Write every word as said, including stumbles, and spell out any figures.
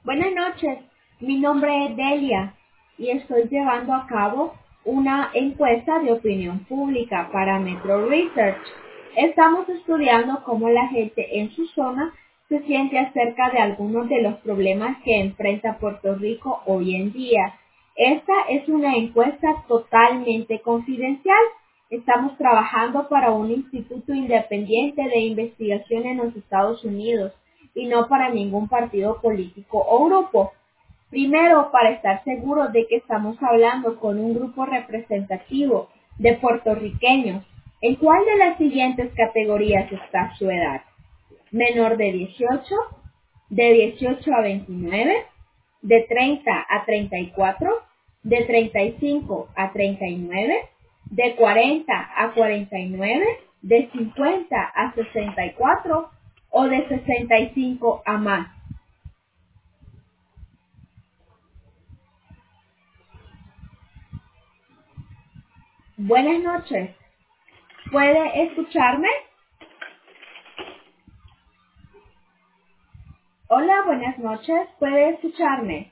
Buenas noches, mi nombre es Delia y estoy llevando a cabo una encuesta de opinión pública para Metro Research. Estamos estudiando cómo la gente en su zona se siente acerca de algunos de los problemas que enfrenta Puerto Rico hoy en día. Esta es una encuesta totalmente confidencial. Estamos trabajando para un instituto independiente de investigación en los Estados Unidos y no para ningún partido político o grupo. Primero, para estar seguros de que estamos hablando con un grupo representativo de puertorriqueños. ¿En cuál de las siguientes categorías está su edad? Menor de dieciocho, de dieciocho a veintinueve, de treinta a treinta y cuatro, de treinta y cinco a treinta y nueve, de cuarenta a cuarenta y nueve, de cincuenta a sesenta y cuatro o de sesenta y cinco a más. Buenas noches. ¿Puede escucharme? Hola, buenas noches. ¿Puede escucharme?